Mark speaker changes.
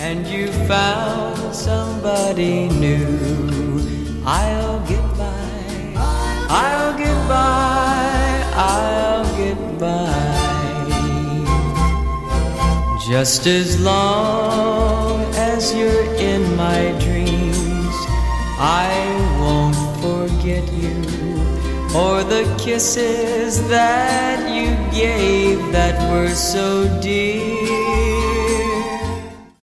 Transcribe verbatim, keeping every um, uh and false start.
Speaker 1: and you found somebody new. I'll get by, I'll get by, I'll get by. Just as long as you're in my dreams, I won't forget you, or the kisses that you gave that were so dear.